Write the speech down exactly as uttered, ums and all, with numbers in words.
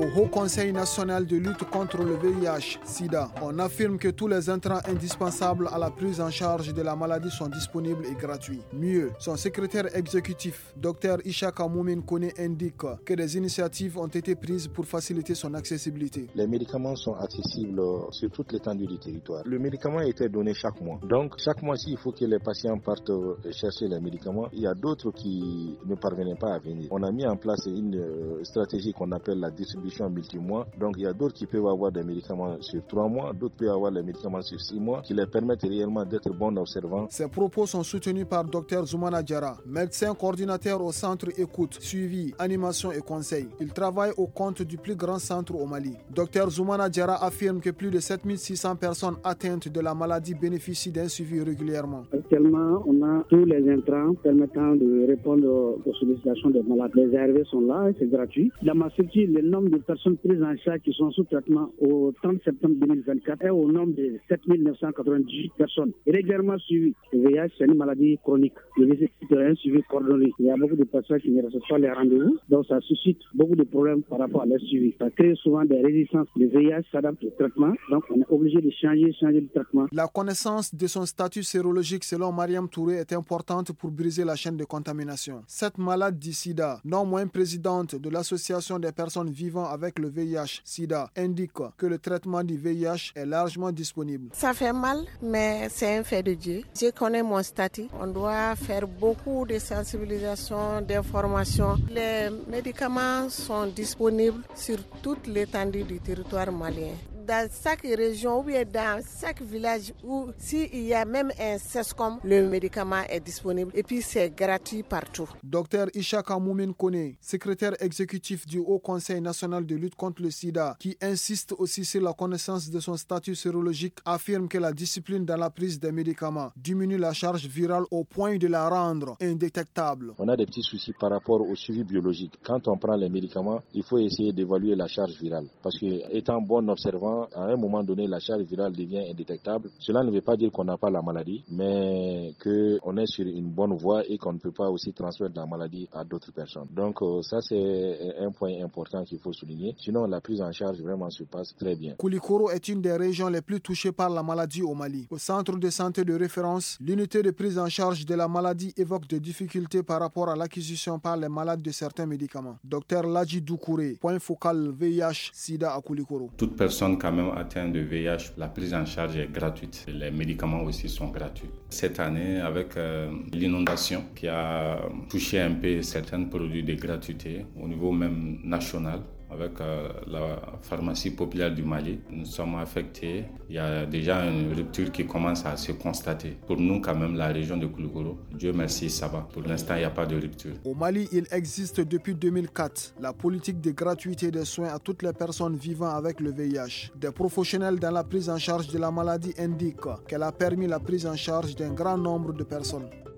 Au Haut Conseil national de lutte contre le V I H sida, on affirme que tous les intrants indispensables à la prise en charge de la maladie sont disponibles et gratuits. Mieux, son secrétaire exécutif, Dr Ishaka Moumin Kone, indique que des initiatives ont été prises pour faciliter son accessibilité. Les médicaments sont accessibles sur toute l'étendue du territoire. Le médicament a été donné chaque mois. Donc, chaque mois-ci, il faut que les patients partent chercher les médicaments. Il y a d'autres qui ne parvenaient pas à venir. On a mis en place une stratégie qu'on appelle la distribution multi-mois. Donc, il y a d'autres qui peuvent avoir des médicaments sur trois mois, d'autres peuvent avoir les médicaments sur six mois, qui les permettent réellement d'être bons observants. Ces propos sont soutenus par Dr Zoumana Diarra, médecin coordinateur au centre écoute, suivi, animation et conseil. Il travaille au compte du plus grand centre au Mali. Dr Zoumana Diarra affirme que plus de sept mille six cents personnes atteintes de la maladie bénéficient d'un suivi régulièrement. Actuellement, on a tous les intrants permettant de répondre aux sollicitations des malades. Les A R V sont là, c'est gratuit. Dans ma structure, le nombre de personnes prises en charge qui sont sous traitement au trente septembre deux mille vingt-quatre est au nombre de sept mille neuf cent quatre-vingt-dix-huit personnes. Régulièrement suivies. Le V I H, c'est une maladie chronique. Le nécessite un suivi coordonné. Il y a beaucoup de personnes qui ne respectent pas les rendez-vous, donc ça suscite beaucoup de problèmes par rapport à leur suivi. Ça crée souvent des résistances. Le V I H s'adapte au traitement, donc on est obligé de changer, changer le traitement. La connaissance de son statut sérologique selon Mariam Touré est importante pour briser la chaîne de contamination. Cette malade du sida, non moins présidente de l'association des personnes vivant avec le V I H sida, indique que le traitement du V I H est largement disponible. Ça fait mal, mais c'est un fait de Dieu. Je connais mon statut. On doit faire beaucoup de sensibilisation, d'information. Les médicaments sont disponibles sur toute l'étendue du territoire malien. Dans chaque région ou bien dans chaque village où s'il y a même un CESCOM, le médicament est disponible et puis c'est gratuit partout. Dr Ishaka Moumin Kone, secrétaire exécutif du Haut Conseil national de lutte contre le sida, qui insiste aussi sur la connaissance de son statut sérologique, affirme que la discipline dans la prise des médicaments diminue la charge virale au point de la rendre indétectable. On a des petits soucis par rapport au suivi biologique. Quand on prend les médicaments, il faut essayer d'évaluer la charge virale. Parce que étant bon observant, à un moment donné, la charge virale devient indétectable. Cela ne veut pas dire qu'on n'a pas la maladie, mais qu'on est sur une bonne voie et qu'on ne peut pas aussi transmettre la maladie à d'autres personnes. Donc ça, c'est un point important qu'il faut souligner. Sinon, la prise en charge vraiment se passe très bien. Koulikoro est une des régions les plus touchées par la maladie au Mali. Au centre de santé de référence, l'unité de prise en charge de la maladie évoque des difficultés par rapport à l'acquisition par les malades de certains médicaments. Docteur Ladji Doukouré, point focal V I H sida à Koulikoro. Toute personne quand même atteinte de V I H, la prise en charge est gratuite. Les médicaments aussi sont gratuits. Cette année, avec euh, l'inondation qui a touché un peu certains produits de gratuité au niveau même national, avec euh, la pharmacie populaire du Mali, nous sommes affectés. Il y a déjà une rupture qui commence à se constater. Pour nous, quand même, la région de Koulikoro, Dieu merci, ça va. Pour l'instant, il n'y a pas de rupture. Au Mali, il existe depuis deux mille quatre la politique de gratuité des soins à toutes les personnes vivant avec le V I H. Des professionnels dans la prise en charge de la maladie indiquent qu'elle a permis la prise en charge d'un grand nombre de personnes.